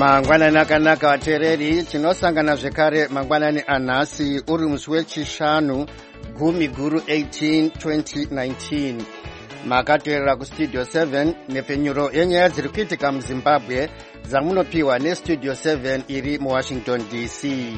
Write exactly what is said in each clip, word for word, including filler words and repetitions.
Mangwanani akanaka vateereri, tinosangana zvekare mangwanani anhasi uri musi wechishanu gumi guru eighteen twenty nineteen. Makateerera kustudio seven nepfenyuro yenyaya dziri kuitika muZimbabwe dzamunopiwa nestudio seven iri muWashington D C.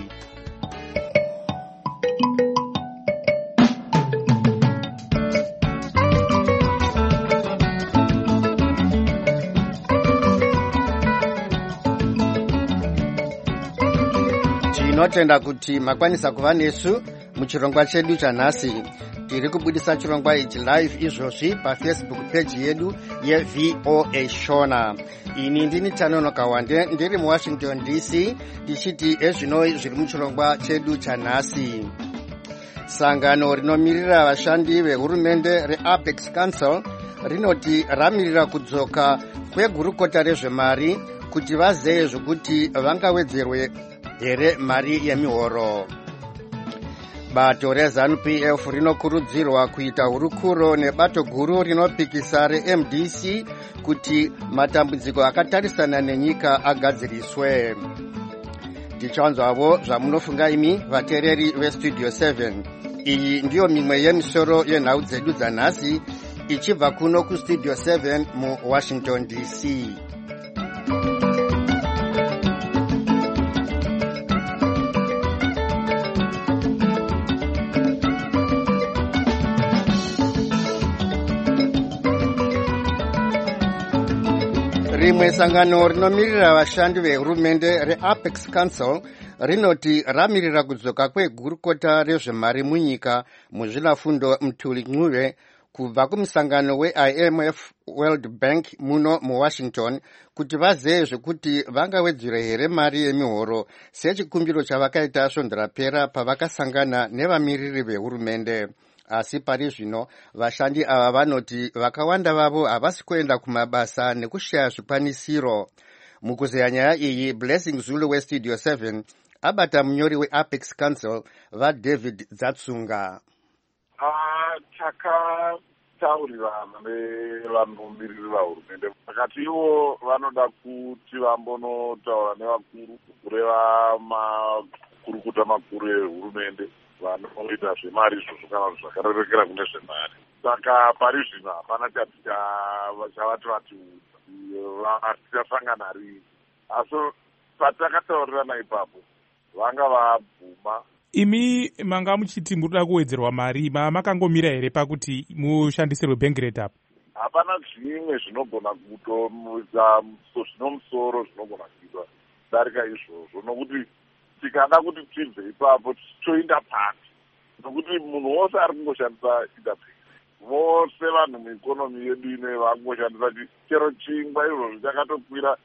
Tinotenda kuti makwanisa kuva nesu muchirongwa chedu chanhasi. Tiri kubudisa chirongwa ichi live izvozvi paFacebook page yedu yeV O A Shona. Ini ndini Tanonoka Wande ndiri muWashington D C tichiti ezvinoi zviri muchirongwa chedu chanhasi. Sangano rinomirira vashandi vehurumende reApex Council rinoti ramirira kudzoka kwegurukota rezvemari kuti vazeye zvokuti vangawedzerwe here mari yemihoro. Bato reZANU P F rinokurudzirwa kuita hurukuro nebato guru rinopikisa reM D C kuti matambudziko akatarisana nenyika agadziriswe. Tichanzwavo zvamunofunga imi vateereri vestudio seven. Iyi ndiyo mimwe yemisoro yenhau dzedu dzanhasi ichibva kuno kustudio seven muWashington D C. Rimwe sangano rinomirira vashandi vehurumende reApex Council rinoti ramirira kudzoka kwegurukota rezvemari munyika muzvinafundo Mthuli Ncube kubva kumusangano weI M F World Bank muno muWashington kuti vazeye zvekuti vangawedzere here mari yemihoro sechikumbiro chavakaita svondo rapera pavakasangana nevamiriri vehurumende. Asi pari zvino vashandi ava vanoti vakawanda vavo havasi kuenda kumabasa nekushaya zvikwanisiro. Mukuzeya nyaya iyi, Blessing Zulu westudio seven abata munyori weApex Council vaDavid Dzatsunga. Ah, takataurirana nevanomiriri vahurumende vakati ivo vanoda kuti vambonotaura nevakuru kureva makurukuta makuru ehurumende vanoita zvemari izvozvo kana zvakarerekera kune zvemari. Saka pari zvino hapana chati chavati vatiudza tichasangana rini. Asi patakataurirana ipapo vanga vabvuma. Imi manga muchiti murikuda kuwedzerwa mari, makangomira here pakuti mushandisirwe bank rate apo? Hapana zvimwe zvinogona kutomuisa zvinomusoro zvinogona kuitwa darika izvozvo, nokuti tikada kuti tibve ipapo toinda pasi, nokuti munhu wose ari kungoshandisa interface. Vose vanhu muikonomi yedu ine vakungoshandisa chero chingwa izvozvo chakatokwira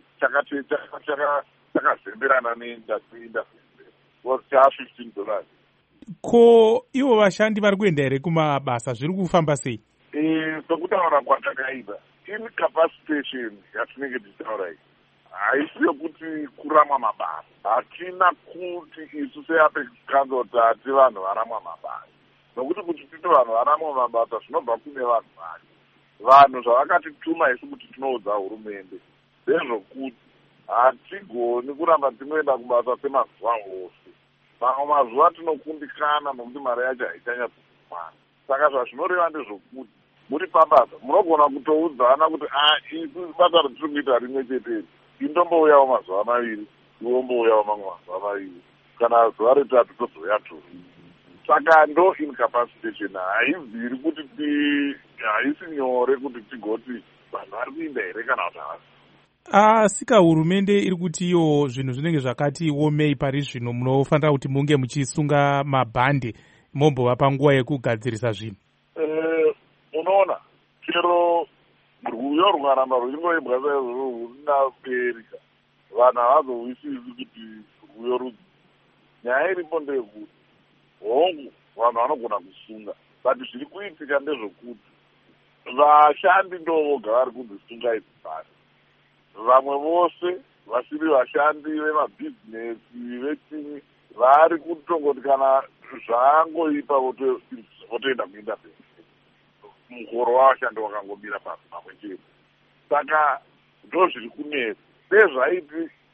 chakazemberana neinterface cha fifteen dollars. Ko ivo vashandi vari kuenda here kumabasa, zviri kufamba sei? Eh, sokutaura kwatakaita incapacitation yatinenge tichitaura iyi haisi yokuti kuramwa mabasa. Hatina kuti isu seApex Council tati vanhu varamwa mabasa, nokuti kuti titi vanhu varamwa mabasa zvinobva kune vanhu vacho. Vanhu zvavakatituma isu kuti tinoudza hurumende ndezvokuti hatigoni kuramba tinoenda kubasa semazuva ose. Mamwe mazuva tinokundikana nokuti mari yacho haichanyatsokumana. Saka zvazvinoreva ndezvokuti muri pabasa munogona kutoudzana kuti isu basa ritiri kuita rimwe chete, indombouyawo mazuva maviri, iwombouyawo mamwe mazuva maviri, kana zuva retatu tozouya turi. Saka ndo incapacitation haibviri kuti haisi nyore kuti tigoti vanhu vari kuinda here kana kuti havasi. Asika hurumende iri kuti iyo zvinhu zvinenge zvakati omei pari zvino munofanira kuti munge muchisunga mabhande mombova panguva yekugadzirisa zvinhu. Eh, unoona chero rwuyo rwaramba ruchingoibwa saizvozvo rwuda kuerika, vanhu havazowisisi kuti rwuyo rudzi. Nyaya iripo ndeyekuti hongu vanhu vanogona kusunga, but zviri kuitika ndezvokuti vashandi ndo voga vari kudzisunga idzi basi. Vamwe vose vasiri vashandi vemabhizinesi vechini vari kutongoti kana zvaangoipa votoenda kuinda mberi. Muhoro wavashandi wakangomira pasi pamwe chete. Saka ndo zviri kunetsa. Sezvaiti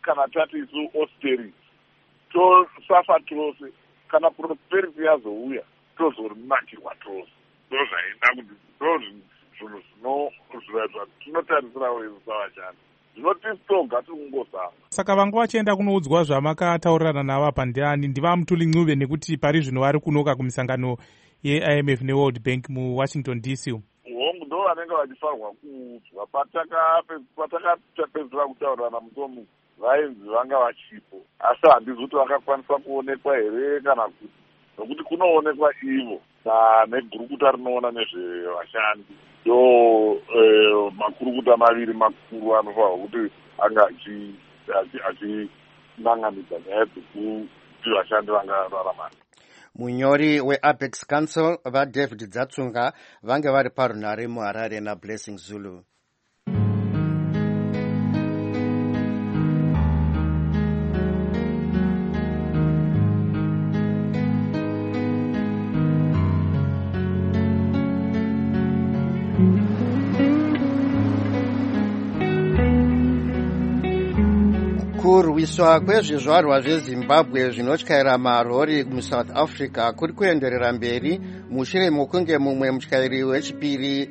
kana tati isu austerity tosafa tose, kana prosperity yazouya tozorinakirwa tose. Ndozvaida kuti ndozvinhu zvinotarisira wesu savashandi. Zvinotistoga tikungozama. Saka vanga vachienda kunoudzwa zvamakataurirana navo apa ndiani? Ndiva Mutuli Ncube, nekuti pari zvino vari kunoka kumisangano ye-I M F ne-World Bank muWashington D C. Hongu ndo vanenge vachifanirwa kuudzwa. Patakapedzera kutaurirana mutomu vainzi vanga vachipo, asi handizi kuti vakakwanisa kuonekwa here kana kuti, nokuti kunoonekwa ivo negurukuta rinoona nezvevashandi. Ndo makurukuta maviri makuru anofanirwa kuti anga achinanganidza nyaya dzekuti vashandi vangararama. Munyori weApex Council vaDavid Dzatsunga vange vari parunhare muHarare naBlessing Zulu. Kurwiswa kwezvizvarwa zveZimbabwe zvinotyaira marori muSouth Africa kuri kuenderera mberi mushure mokunge mumwe mutyairi wechipiri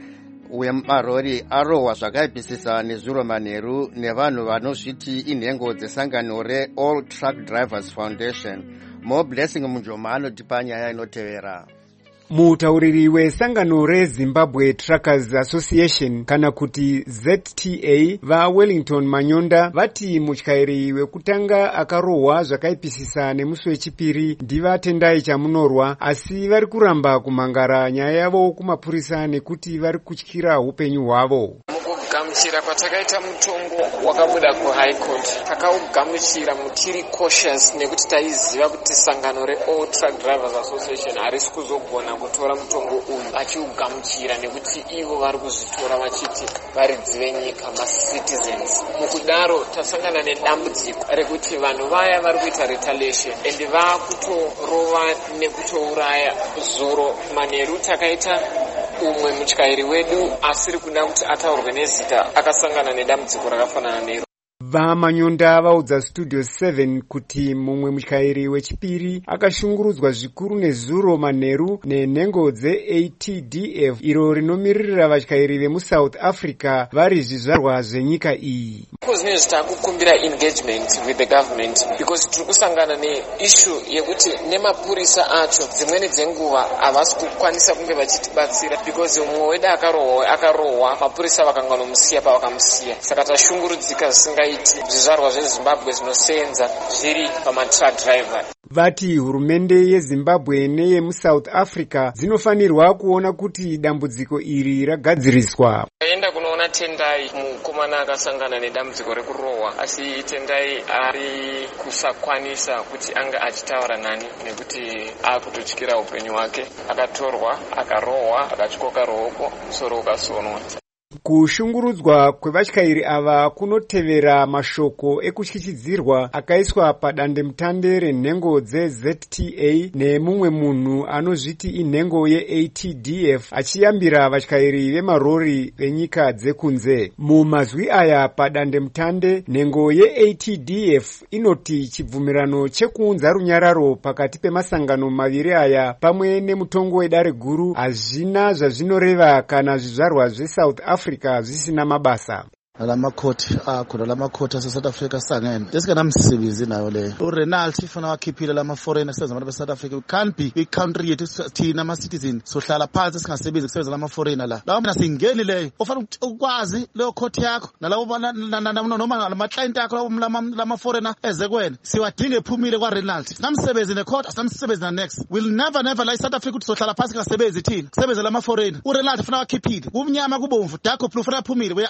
wemarori arohwa zvakaipisisa nezuro manheru nevanhu vanozviti inhengo dzesangano reAll Truck Drivers Foundation. Mo Blessing Munjoma anotipa nyaya inotevera. Mutauriri wesangano reZimbabwe Truckers Association kana kuti Z T A vaWellington Manyonda vati mutyairi wekutanga akarohwa zvakaipisisa nemusi wechipiri ndiva Tendai Chamunorwa, asi vari kuramba kumhangara nyaya yavo kumapurisa nekuti vari kutyira upenyu hwavo. Kugamuchira kwatakaita mutongo wakabuda kuHigh Court, takaugamuchira mutiri cautious nekuti taiziva kuti sangano reAll Truck Drivers Association harisi kuzogona kutora mutongo uyu achiugamuchira nekuti ivo vari kuzvitora vachiti varidzi venyika, macitizens. Mukudaro tasangana nedambudziko rekuti vanhu vaya vari kuita retaliation and vakutorova nekutouraya. Zuro manheru takaita umwe mutyairi wedu asiri kuda kuti ataurwe nezita akasangana nedambudziko rakafanana nero. VaManyonda vaudza Studio seven kuti mumwe mutyairi wechipiri akashungurudzwa zvikuru nezuro manheru nenhengo dzeA T D F iro rinomiririra vatyairi vemuSouth Africa vari zvizvarwa zvenyika iyi. Kuzvinezvi takukumbira engagement with the government because tiri kusangana neissue yekuti nemapurisa acho dzimweni dzenguva havasi kukwanisa kunge vachitibatsira because mumwe wedu akarohwa akarohwa mapurisa vakanganomusiya pavakamusiya. Saka tashungurudzika zvisingaiti zvizvarwa zveZimbabwe zvinosenza zviri pamatruck driver. Vati hurumende yeZimbabwe neyemuSouth Africa dzinofanirwa kuona kuti dambudziko iri ragadziriswa. Taenda kunoona Tendai mukomana akasangana nedambudziko rekurohwa, asi Tendai ari kusakwanisa kuti anga achitaura nani nekuti akutotyira upenyu hwake. Akatorwa, akarohwa, akatyoka ruoko, musoro ukasonwa. Kushungurudzwa kwevatyairi ava kunotevera mashoko ekutyichidzirwa akaiswa padandemutande renhengo dzeZ T A nemumwe munhu anozviti inhengo yeA T D F achiyambira vatyairi vemarori venyika dzekunze. Mumazwi aya padandemutande, nhengo yeA T D F inoti chibvumirano chekuunza runyararo pakati pemasangano maviri aya pamwe nemutongo wedare guru hazvina zvazvinoreva kana zvizvarwa zveSouth Africa zvisina mabasa. Lamakoti akhona lamakoti aseSouth Africa sangene esikanamsebenzi nayo le uRenald ifuna wakhiphile lama foreign senza abantu beSouth Africa. We can't be we country yethu thina ama citizen sohlala phansi singasebenzi kusebenza lama foreign la lawo mina singeni leyo ufana ukwazi leyo court yakho nalawo noma lama client yakho lama foreigner eze kwena siwadinga ephumile kwaRenald. Namsebenzi necourt asamsebenzi na next will never never la South Africa ukuthi sohlala phansi singasebenzi thina kusebenza lama foreign. uRenald ufuna wakhiphile umnyama kubomvu dakho blue ufuna aphumile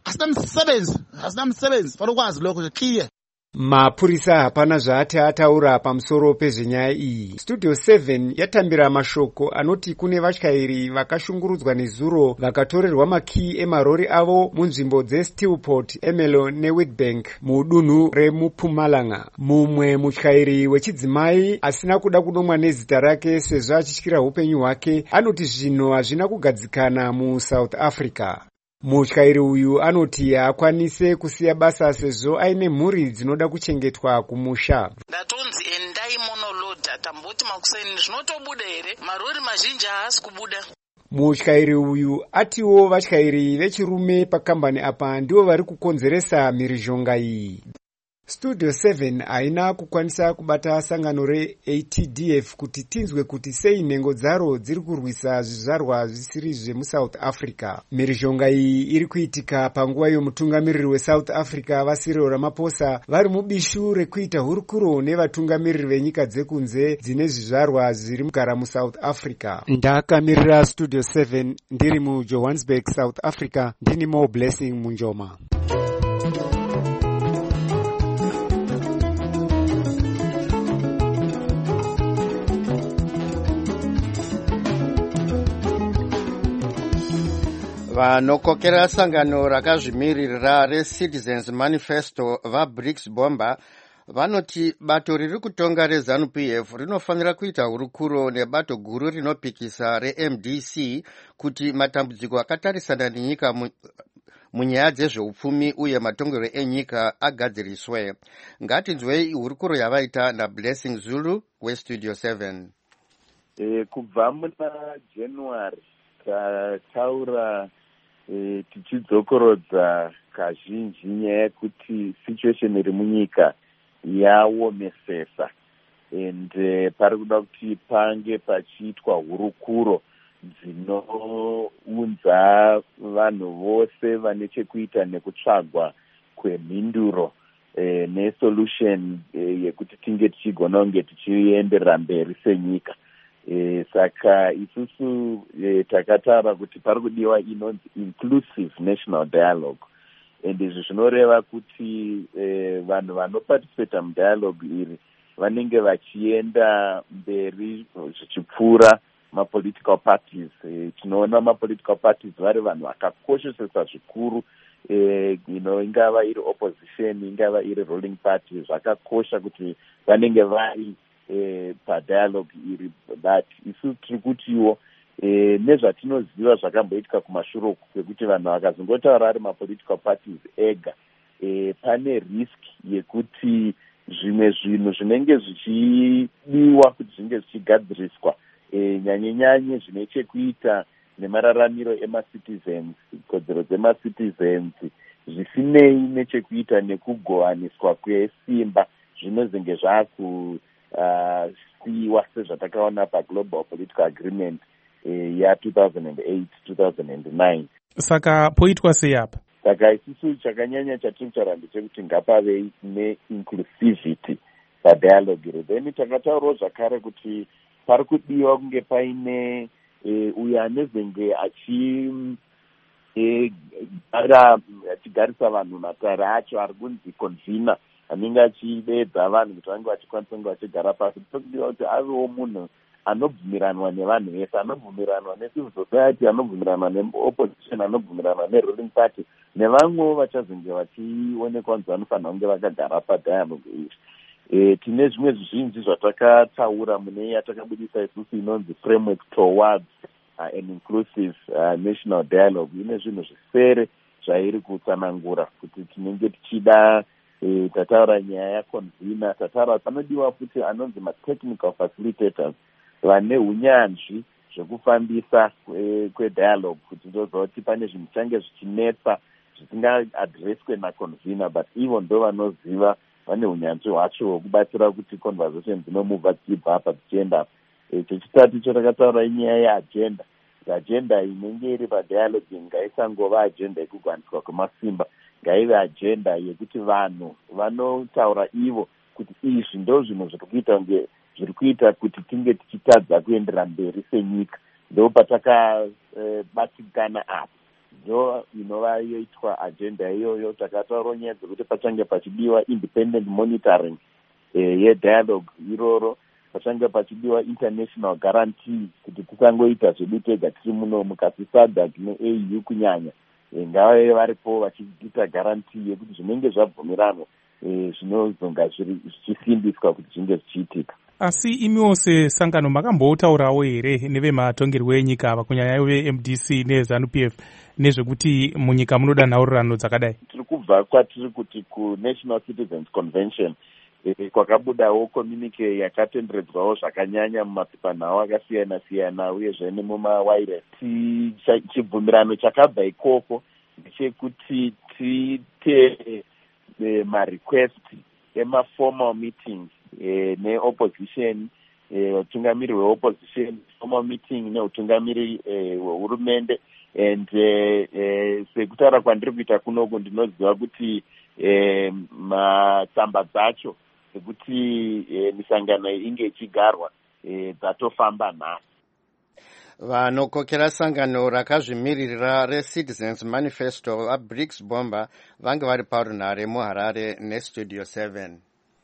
Msebenzi asina msebenzi falokwazi lokho clear. Mapurisa hapana zvaati ataura pamusoro pezvenyaya iyi. Studio seven yatambira mashoko anoti kune vatyairi vakashungurudzwa nezuro vakatorerwa makii emarori avo munzvimbo dzeSteelport, Ermelo neWitbank mudunhu remuPumalanga. Mumwe mutyairi wechidzimai asina kuda kudomwa nezita rake sezvo achityira upenyu hwake anoti zvinhu hazvina kugadzikana muSouth Africa. Mutyairi uyu anoti haakwanise kusiya basa sezvo aine mhuri dzinoda kuchengetwa kumusha. Ndatonzi endai monolodha tamboti makuseni zvinotobuda here? Marori mazhinji haasi kubuda. Mutyairi uyu atiwo vatyairi vechirume pakambani apa ndivo vari kukonzeresa mhirizhonga iyi. Studio seven haina kukwanisa kubata sangano re-A T D F kuti tinzwe kuti sei nhengo dzaro dziri kurwisa zvizvarwa zvisiri zvemuSouth Africa. Mhirizhonga iyi iri kuitika panguva yomutungamiriri weSouth Africa vaCyril Ramaphosa vari mubishu rekuita hurukuro nevatungamiriri venyika dzekunze dzine zvizvarwa zviri kugara muSouth Africa. Ndakamirira Studio seven ndiri muJohannesburg, South Africa, ndini Mo Blessing Munjoma. Vanokokera sangano rakazvimirira reCitizens Manifesto vaBricks Bomba vanoti bato riri kutonga reZANU P F rinofanira kuita hurukuro nebato guru rinopikisa reM D C kuti matambudziko akatarisana nenyika munyaya dzezveupfumi uye matongero enyika agadziriswe. Ngatinzwei hurukuro yavaita naBlessing Zulu weStudio seven. E, kubva muna January tataura e, tichidzokorodza kazhinji nyaya yekuti situation iri munyika yaomesesa and uh, pari kuda kuti pange pachiitwa hurukuro dzinounza vanhu vose vane chekuita nekutsvagwa kwemhinduro e, nesolution e, yekuti tinge tichigona kunge tichienderera mberi senyika. E, saka isusu e, takataura kuti pari kudiwa inonzi inclusive national dialogue, and izvi zvinoreva kuti e, vanhu vanoparticipata mudialogue iri vanenge vachienda mberi zvichipfuura mapolitical parties. E, tinoona mapolitical parties vari vanhu vakakoshesesa zvikuru e, you know, ingava iri opposition ingava iri ruling party, zvakakosha kuti vanenge vari E, padialogue iri, but isu tiri kutiwo e, nezvatinoziva zvakamboitika kumashure kwekuti vanhu vakazongotaura ari mapolitical parties ega, e, pane risk yekuti zvimwe zvinhu zvinenge zvichidiwa kuti zvinge zvichigadziriswa e, nyanye-nyanye zvine chekuita nemararamiro emacitizens, kodzero dzemacitizens, zvisinei nechekuita nekugovaniswa kwesimba zvinozenge zvaku Uh, siwa sezvatakaona paglobal political agreement eh, ya two thousand eight two thousand nine. Saka poitwa sei apa? Saka isusu chakanyanya chatiri kutaura ndechekuti ngapave neinclusivity padialogue. Then takataurawo zvakare kuti pari kudiwa kunge paine eh, uyo anezenge achi eh, gara achigarisa vanhu matare acho ari kunzi convener anenge achidedza vanhu kuti vange vachikwanisa kunge vachigara pasi. Tokudiwa kuti avewo munhu anobvumiranwa nevanhu vese, anobvumiranwa necivil society, anobvumiranwa neopposition, anobvumiranwa neruling party nevamwewo vachazonge vachionekwa kunzi vanofanira kunge vakagara padialogue iri. E, tine zvimwe zvizhinji zvatakataura mune yatakabudisa isusu inonzi framework towards uh, an inclusive uh, national dialogue. Ine zvinhu zvisere zvairi kutsanangura kuti tinenge tichida. E, tataura nyaya yaconvener, tataura panodiwa futi anonzi matechnical facilitators vane unyanzvi zvekufambisa kwedialogue, kuti ndozva kuti pane zvinhu change zvichinetsa zvisingaadreswe naconvener, but ivo ndo vanoziva, vane unyanzvi hwacho hwekubatsira kuti conversation dzinomuvha dzichibva apa dzichienda apa. E, chechitatu chotakataura inyaya yeagenda. Agenda inenge iri padialogue ngaisangova agenda yekugwaniswa kwemasimba, ngaive agenda yekuti vanhu vanotaura ivo kuti izvi ndo zvinhu zviri kuita kunge zviri kuita kuti tinge tichitadza kuendera mberi senyika. Ndo patakabatikana e, apa ndo inova yoitwa agenda iyoyo. Takataura nyaya dzekuti pachange pachidiwa independent monitoring e, yedialogue iroro, pachange pachidiwa international guarantee kuti tisangoita zvedu tega tiri muno mukati SADC neA U kunyanya, e, ngavave varipo vachiita guarantee yekuti zvinenge zvabvumiranwa e, zvinozonga zvichisimbiswa kuti zvinge zvichiitika. Asi imiwo sesangano makambotaurawo here nevematongerwo enyika ava kunyanya veM D C neZANU P F nezvekuti munyika munoda nhaurirano dzakadai? Tiri kubva kwatiri kuti kuNational Citizens Convention e, kwakabudawo communique yakatenderedzwawo zvakanyanya mumapepanhau akasiyana siyana uyezve nemumawire. Chibvumirano chakabva ikoko ndechekuti tiite e, marequest emaformal meetings e, neopposition, utungamiri e, hweopposition, formal meeting neutungamiri hwehurumende e, and eh, eh, sekutaura kwandiri kuita kunoku ndinoziva kuti eh, matsamba dzacho ekuti eh, misangano inge ichigarwa eh, dzatofamba nhasi. Vanokokera sangano rakazvimiririra reCitizens Manifesto vaBriggs Bomba vange vari parunhare muHarare neStudio seven.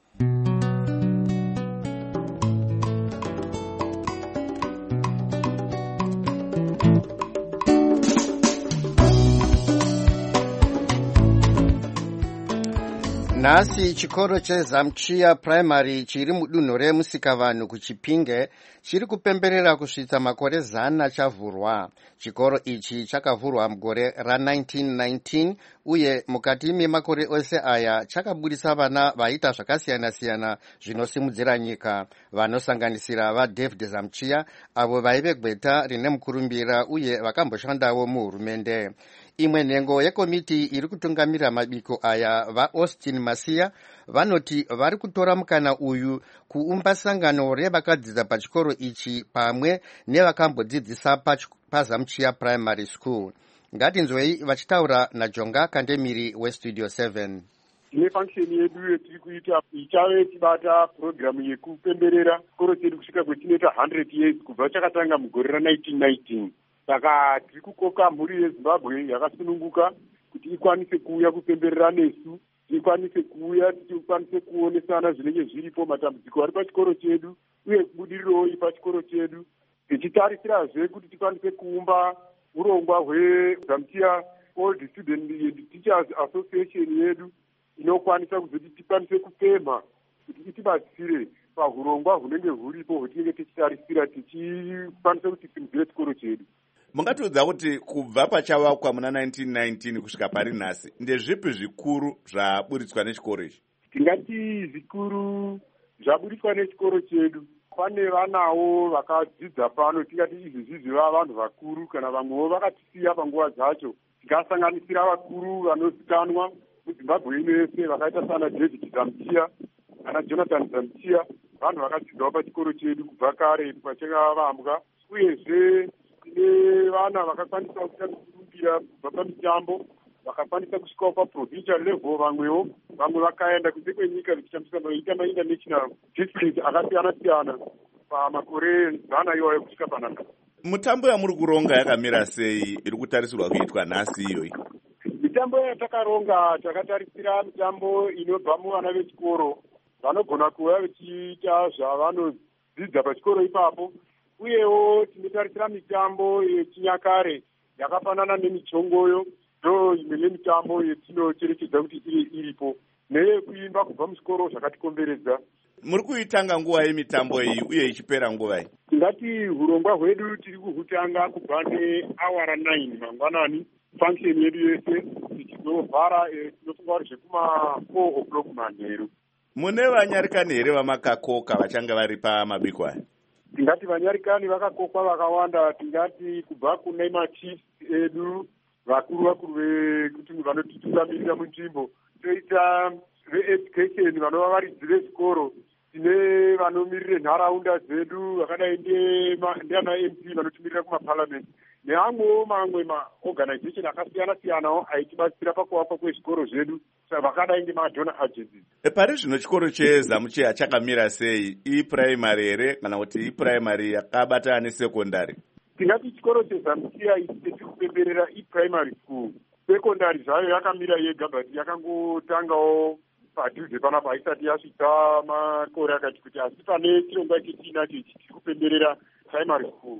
Nhasi chikoro cheZamchiya Primary chiri mudunhu reMusikavanhu kuChipinge chiri kupemberera kusvitsa makore zana chavhurwa. Chikoro ichi chakavhurwa mugore ra nineteen nineteen uye mukati memakore ose aya chakabudisa vana vaita zvakasiyana-siyana zvinosimudzira nyika, vanosanganisira vaDavid Zamchiya avo vaive gweta rine mukurumbira uye vakamboshandawo muhurumende. Imwe nhengo yekomiti iri kutungamira mabiko aya vaAustin Masiya vanoti vari kutora mukana uyu kuumba sangano revakadzidza pachikoro ichi pamwe nevakambodzidzisa paZamchiya Primary School. Ngatinzwei vachitaura naJonga Kandemiri weStudio seven. Tine function yedu yetiri kuita ichave tibata program yekupemberera chikoro chedu kusvika kwetinoita one hundred years kubva chakatanga mugore ra nineteen nineteen. Saka tiri kukoka mhuri yeZimbabwe yakasununguka kuti ikwanise kuuya kupemberera nesu, ikwanise kuuya tikwanise kuonesana zvinenge zviripo matambudziko ari pachikoro chedu uye kubudiriro iri pachikoro chedu, tichitarisira kuti tikwanise kuumba urongwa hweZamchiya Old Student and Teachers Association yedu inokwanisa kuzoti tikwanise kupemha kuti itibatsire pahurongwa hunenge huripo hwetinenge tichitarisira tichikwanisa kuti simudzire chikoro chedu. Mungatiudza kuti kubva pachavakwa muna nineteen nineteen kusvika pari nhasi ndezvipi zvikuru zvaburitswa nechikoro ichi? Tingati zvikuru zvaburitswa nechikoro chedu, pane vanawo vakadzidza pano, tingati izvi zviziva vanhu vakuru kana vamwewo vakatisiya panguva dzacho, tikasanganisira vakuru vanozikanwa muZimbabwe ino yese vakaita sana David Zamchiya kana Jonathan Zamchiya, vanhu vakadzidzawo pachikoro chedu kubva kare pachakavambwa, uyezve tine vana vakakwanisa kuita kurumbira kubva pamitambo, vakakwanisa kusvikawo paprovincial level, vamwewo vamwe vakaenda kunze kwenyika vachitambisa maita mainternational district akasiyana-siyana pamakore zana iwayo kusvika panapa. Mutambo yamuri kuronga yakamira sei iri kutarisirwa kuitwa nhasi iyoyi? Mitambo yatakaronga takatarisira mitambo inobva muvana vechikoro vanogona kuva vachiita zvavanodzidza pachikoro ipapo, uyewo tinotarisira mitambo yechinyakare yakafanana nemichongoyo, ndo imwe yemitambo yetinocherechedza kuti iri iripo, neyekuimba kubva muchikoro zvakatikomberedza. Muri kuitanga nguva yemitambo iyi uye ichipera nguva iyi? Tingati hurongwa hwedu tiri kuhutanga kubva neawara nine mangwanani, function yedu yese tichizovhara tinofunga kuti zvekuma four o'clock manheru. Mune vanyarikani here vamakakoka vachanga vari pamabiko aya? Tingati vanyarikani vakakokwa vakawanda, tingati kubva kune machiefs edu vakuru vakuru vekuti vanotitungamirira munzvimbo, toita veeducation vanova varidzi vezvikoro, tine vanomirire nharaunda dzedu vakadai ndiana M P vanotimirira kumaparliament, neamwewo mamwe maorganization akasiyana-siyanawo aitibatsira pakuvakwa kwezvikoro zvedu vakadai ngemadonor agencies. Pari zvino chikoro cheZamchiya chakamira sei? Ipuraimari here kana kuti ipuraimari yakabatana nesekondari? Tingati chikoro cheZamchiya ichi tiri kupemberera ipuraimary school. Sekondari zvayo yakamira yega, but yakangotangawo padhuze panapa haisati yasvika makore akati kuti, asi pane chirongwa chetiinacho ichi tiri kupemberera primary school.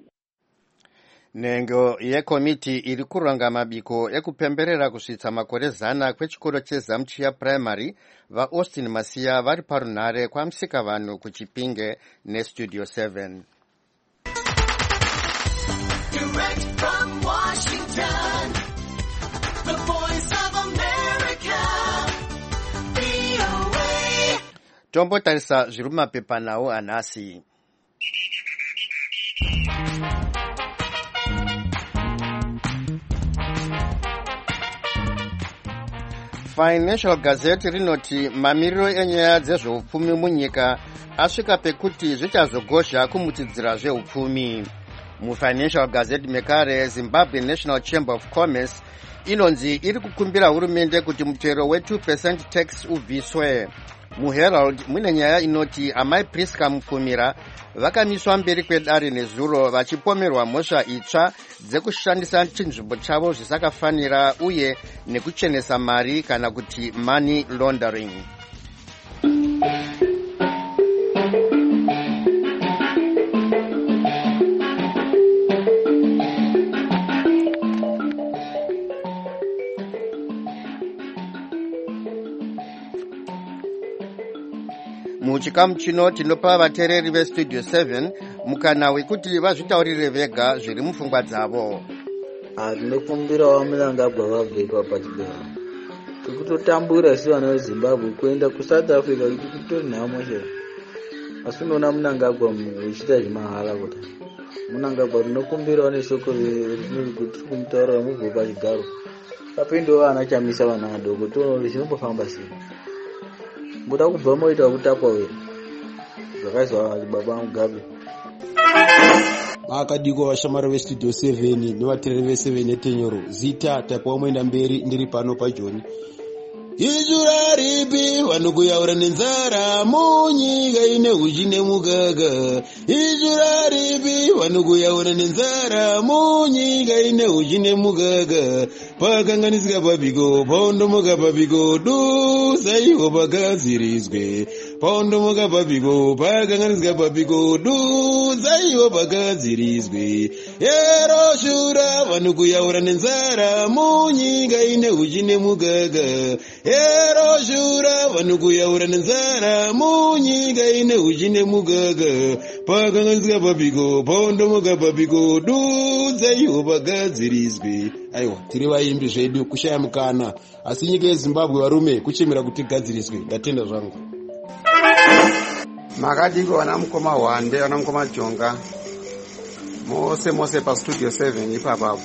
Nhengo yekomiti iri kuronga mabiko ekupemberera kusvitsa makore zana kwechikoro cheZamchiya Primary vaAustin Masiya vari parunhare kwaMusikavanhu kuChipinge neStudio seven. Direct from Washington, tombotarisa zviri mumapepa nawo anhasi. Financial Gazette rinoti mamiriro enyaya dzezveupfumi munyika asvika pekuti zvichazogozha kumutsidzira zveupfumi. MuFinancial Gazette mekare, Zimbabwe National Chamber of Commerce inonzi iri kukumbira hurumende kuti mutero we two percent tax ubviswe. MuHerald mune nyaya inoti amai Priska Mupfumira vakamiswa mberi kwedare nezuro vachipomerwa mhosva itsva dzekushandisa chinzvimbo chavo zvisakafanira uye nekuchenesa mari kana kuti money laundering. Muchikamu chino tinopa vateereri vestudio seven mukana wekuti vazvitaurire vega zviri mupfungwa dzavo. Tinokumbirawo Mnangagwa vabve pachigaro tikutotambura sevana veZimbabwe kuenda kuSouth Africa kuti kutori nhamo chero, asi unoona Mnangagwa muchiita zvemahala. Kuti Mnangagwa tinokumbirawo neshoko kuti kumutaurira mubve pachigaro kapindowo vana chamisa vana vadoko toona zvinombofamba sei. Muda kubva moita kutapwa we zvakaizwa baba Mugabe. Akadiko vashamari vestudio seven nevateereri ve7 netenyoro zita tapawa moenda mberi ndiri pano pajoni. Ijura ripi vanokuyaura nenzara munyika ine uchi nemugaga. Ijura ripi vanokuyaura nenzara munyika ine uchi nemugaga. Pakanganisika papiko paondomoka papiko duzaiwo pagadzirizwe. Paondomoka papiko pakanganisika papiko duzaiwo pagadzirizwe. Ero shura vanokuyaura nenzara munyika ine uchi nemugaga. Ero shura vanokuyaura nenzara munyika ine uchi nemugaga. Pakanganisika papiko paondomoka papiko duzaiwo pagadzirizwe. Aiwa, tiri vaimbi zvedu kushaya mukana, asi nyika yeZimbabwe varume kuchemera kuti gadziriswe. Ndatenda zvangu. Makadiko vana mukoma Hwande, vana mukoma Jonga mose mose pastudio seven ipapapo.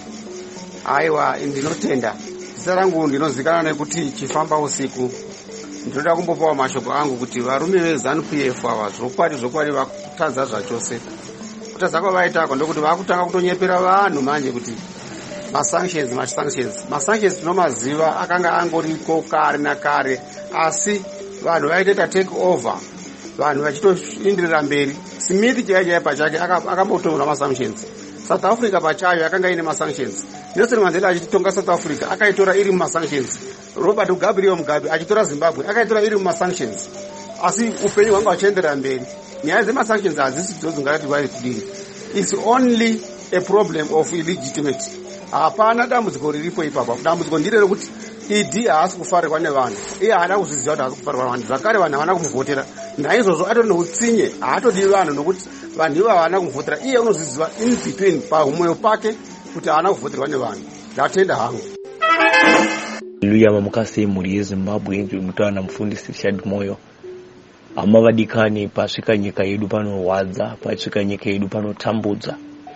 Aiwa, ndinotenda. Zita rangu ndinozikana nekuti chifamba usiku. Ndinoda kumbopawo mashoko angu kuti varume veZANU-P F ava zvokwadi zvokwadi vakutadza zvachose. Kutadza kwavaitako ndokuti vakutanga kutonyepera vanhu manje kuti masanctions masanctions masanctions tinomaziva akanga angoriko kare nakare, asi vanhu vaiteta take over, vanhu vachitoindirira mberi. Smith chaiye chaiye pachake akambotonga masanctions. South Africa pachayo yakanga ine masanctions. Nelson Mandela achitonga South Africa akaitora iri mumasanctions. Robert Mugabe Mugabe achitora Zimbabwe akaitora iri mumasanctions. Asi upenyu hwanga huchienderera mberi. Nyaya dzemasanctions hadzisi dzozingati vari kudini. It's only a problem of illegitimacy. Hapana dambudziko riripo ipapo. Dambudziko ndiro rekuti E D haasi kufarirwa nevanhu. Iye haana kuzviziva kuti haasi kufarirwa nevanhu. Zvakare vanhu havana kumuvhotera. Naizvozvo atori neutsinye haatodi vanhu nokuti vanhu ivo havana kumuvhotera. Iye unozviziva in between pamwoyo pake kuti haana kuvhoterwa nevanhu. Ndatenda hangu. Haleluya mamukasi muri yeZimbabwe mutana mufundisi Richard Moyo. Ama vadikani pasvika nyika yedu panorwadza, pasvika nyika yedu panotambudza.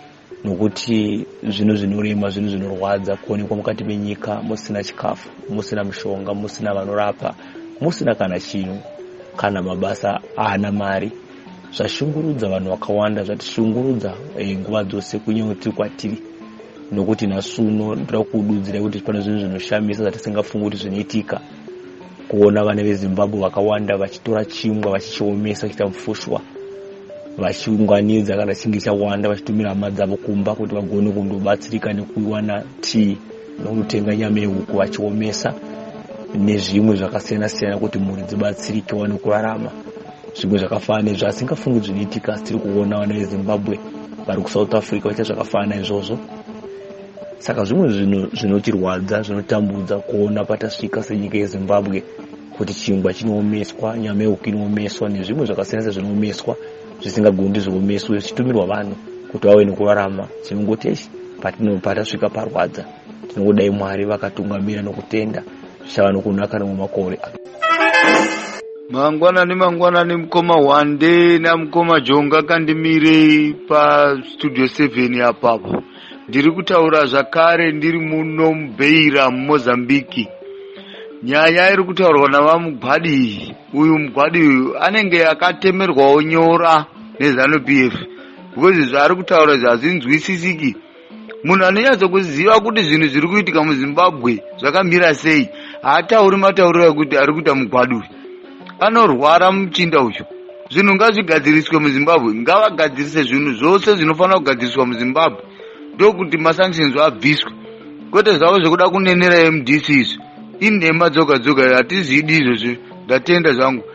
Nokuti zvino zvinorema zvino zvinorwadza kuonekwa mukati menyika musina chikafu, musina mishonga, musina vanorapa, musina kana chinhu, kana mabasa ana mari. Zvashungurudza vanhu vakawanda, zvatishungurudza nguva dzose kunyoti kwatiri. Nokuti nasuno ndira kududzira kuti pane zvinhu zvinoshamisa zvatisingafungi kuti zvinoitika. Kuona vana veZimbabwe vakawanda vachitora chingwa vachichiomesa kuita mufushwa. Vachiunganidza kana chinge chawanda vachitumira hama dzavo kumba kuti vagone kundobatsirika nekuwana tii nokutenga nyama yehuku vachiomesa nezvimwe zvakasiyana siyana kuti mhuri dzibatsirike wane kurarama. Zvimwe zvakafanana izvo asingafungi zvinoitika, tiri kuona vana veZimbabwe vari kuSouth Africa vaita zvakafanana izvozvo. Saka zvimwe zvinhu zvinotirwadza, zvinotambudza kuona patasvika senyika yeZimbabwe kuti chingwa chinoomeswa, nyama yehuku inoomeswa nezvimwe zvakasiyana zvinoomeswa zvisingagoni zvoomeswa zvichitumirwa vanhu kuti vave nekurarama. Tinongoti ishi patasvika parwadza, tinongodai Mwari vakatungamira nokutenda zvichava nokunaka nemumakore. mangwanani mangwanani mukoma Wande namukoma Jonga kandimirei pastudio seven apapo. Ndiri kutaura zvakare ndiri muno muBeira muMozambiki. Nyaya iri kutaurwa navamugwadi uyu mugwadi uyu anenge akatemerwawo nyora neZANU P F because zvaari kutaura zvazinzwisisiki. Munhu anonyatsa kuziva kuti zvinhu zviri kuitika muZimbabwe zvakamira sei haatauri matauriro ekuti ari kuita mugwadi uyu. Anorwara muchinda uyu. Zvinhu ngazvigadziriswe muZimbabwe, ngavagadzirise zvinhu zvose zvinofanira kugadziriswa muZimbabwe ndokuti masanctions abviswe. Kwete zvavo zvekuda kunenera M D C izvi inhema dzoga dzoga hatizidi izvozvo. Ndatenda zvangu.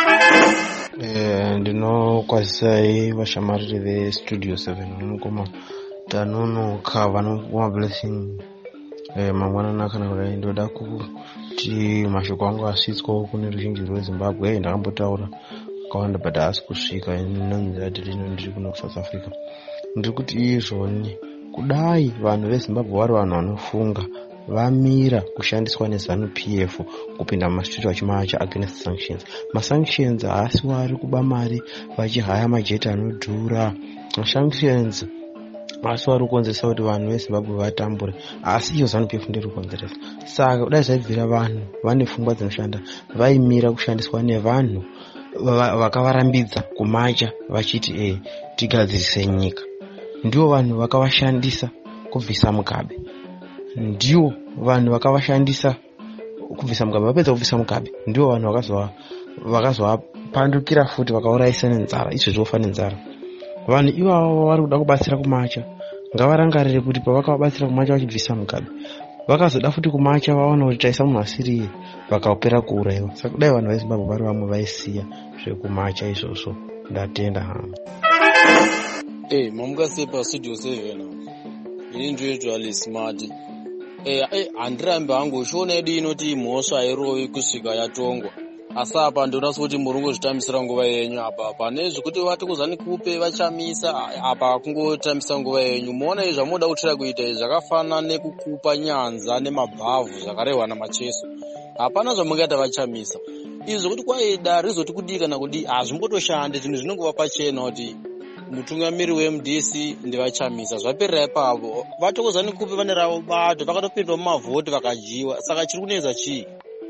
Eh, ndinokwazisai vashamariri vestudio seven vanokoma tanonoka vanokoma blessing eh, mangwanani akana kudai. Ndoda kuti mashoko angu asvitswawo kune ruzhinji rweZimbabwe. Ndakambotaura akawanda but haasi kusvika inonzira rino ndiri kuno kuSouth Africa. Ndiri kuti izvoni kudai vanhu veZimbabwe vari vanhu vanofunga vamira kushandiswa neZANU P F kupinda mumasitudio achimacha against sanctions. Masanctions haasi vari kuba mari vachihaya majeti anodhura. Masanctions haasi vari kukonzeresa kuti vanhu veZimbabwe vatambure, asi iyo ZANU P F ndiri kukonzeresa. Saka kudai zvaibvira vanhu vane pfungwa dzinoshanda vaimira kushandiswa nevanhu vakavarambidza kumacha vachiti eh tigadzirise nyika. Ndivo vanhu vakavashandisa kubvisa Mugabe. Ndivo vanhu vakavashandisa kubvisa Mugabe. Vapedza kubvisa Mugabe ndivo vanhu vakazova vakazovapandukira futi vakaurayisa nenzara. Izvo zvofa nenzara. Vanhu ivavo vari kuda kubatsira kumacha ngavarangarire kuti pavakavabatsira kumacha vachibvisa Mugabe vakazoda futi kumacha vaona kuti taisa munhu asiriye vakaupera kuurayiwa. Saka kudai vanhu veZimbabwe vari vamwe vaisiya zvekumacha izvozvo. Ndatenda hama. Eh, mamukase pastudio seven. Ini ndiyo ali smart. Eh, eh andirambe hangu shona yedu inoti mhosva irovi kusvika yatongwa. Asi apa ndinoda kuti murungu zvitambisira nguva yenyu apa pane zvekuti vati kuzani kupe vachamisa apa kungotambisa nguva yenyu. Muona izvi zvamunoda kutira kuita izvi zvakafanana nekukupa nyanza nemabhavhu zvakarehwa namacheso. Hapana zvamungaita vachamisa. Izvi zvokuti kwaida rizoti kudii kana kudii hazvimbotoshande. Zvinhu zvinongova pachena kuti mutungamiri weM D C ndevachamisa zvaperera ipapo. Vatokozani kupe vane ravo bato vakatopindwa mumavhoti vakajiwa. Saka chiri kunetsa chii?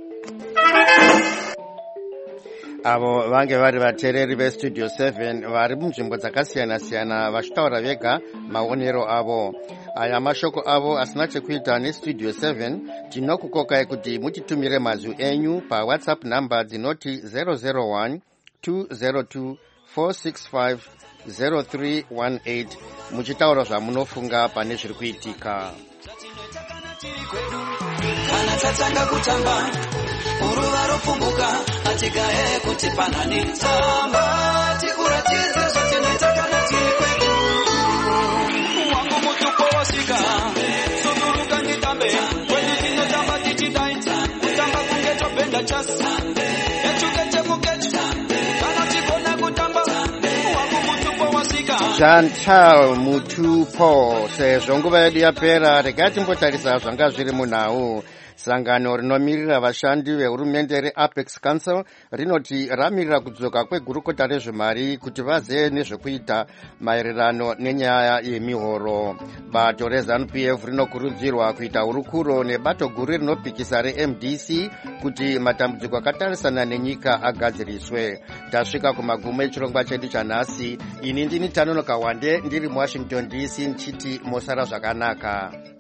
Avo vange vari vateereri vestudio seven vari munzvimbo dzakasiyana siyana vachitaura vega maonero avo. Aya mashoko avo asina chekuita nestudio seven. Tinokukokai kuti mutitumire mazwi enyu paWhatsApp number dzinoti zero zero one two zero two four six five zero three one eight muchitaura zvamunofunga pane zviri kuitika. Kana tatanga kutamba uruva ropfumbuka atigaye kuti panani tsamba tikuratidze zvatinoita kana tiri kwedu. Wangu mutupo wasvika sunduruka nditambe kwedu tinotamba tichidaita kutamba kunge tobenda chasi yachuke chemukechu kana tikona kutamba wangu mutupo wasvika. Chantal mutupo sezvo nguva yedu yapera regai timbotarisa zvanga zviri munhau. Sangano rinomirira vashandi vehurumende reApex Council rinoti ramirira kudzoka kwegurukota rezvemari kuti vazive nezvekuita maererano nenyaya yemihoro. Bato reZANU P F rinokurudzirwa kuita hurukuro nebato guru rinopikisa reM D C kuti matambudziko akatarisana nenyika agadziriswe. Tasvika kumagumo echirongwa chedu chanhasi. Ini ndini Tanonoka Wande ndiri muWashington D C nchiti mosara zvakanaka.